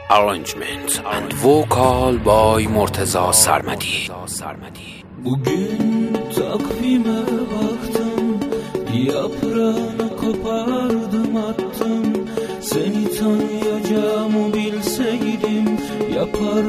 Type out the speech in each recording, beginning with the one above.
Arrangement and vocal by Murteza Sarmadi. Bugün takvime baktım, yaprağını kopardım attım. Seni tanıyacağımı bilseydim yapar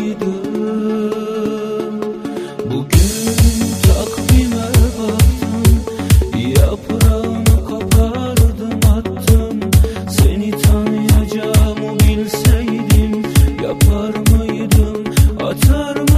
mıydım? Bugün takvime baktım, yaprağını kopardım attım. Seni tanıyacağımı bilseydim yapar mıydım, atar mıydım?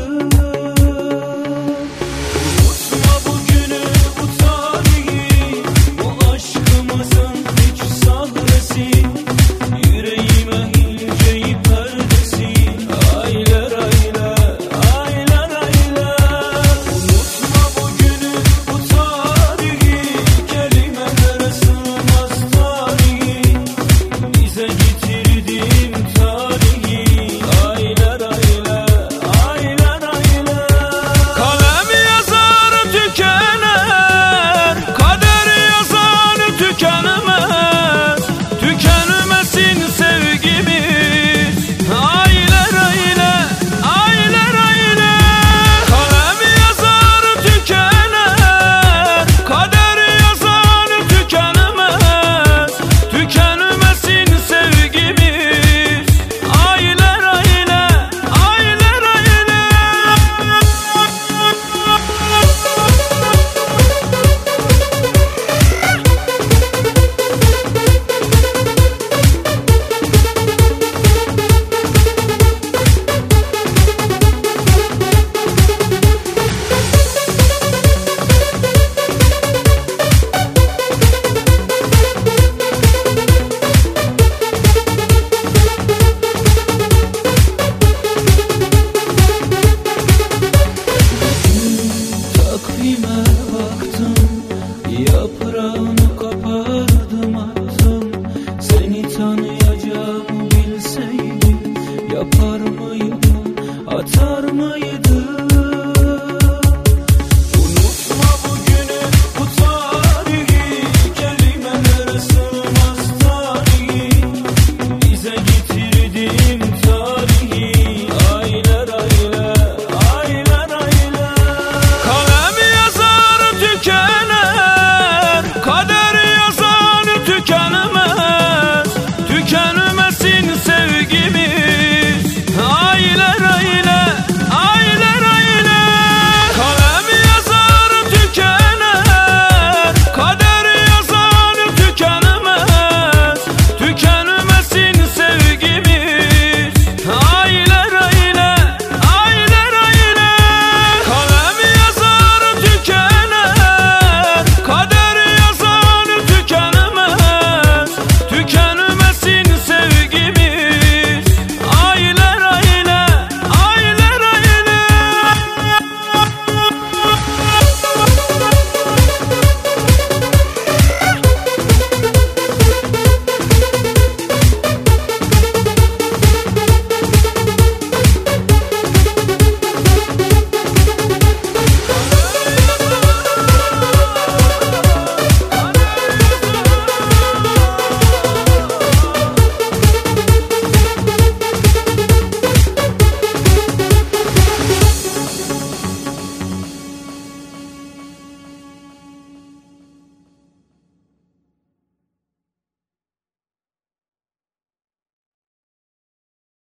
Unutma bugünü, bu tarihi, bu aşkımızın hiç sahresi. Yüreğime inceyi perdesi, aylar aylar, aylar aylar. Unutma bugünü, bu tarihi, kelimelere sığmaz tarihi. Bize getirdiğim tarihi, aylar aylar, aylar aylar. Kalem yazar tükener, kader yazar tükenmez. Tükenmesin sevgimiz, aylar aylar, aylar aylar. Kalem yazar tükener, kader yazar tükenmez. Tükenmesin sevgimiz, aylar aylar, aylar aylar. Takvime baktım, yaprağını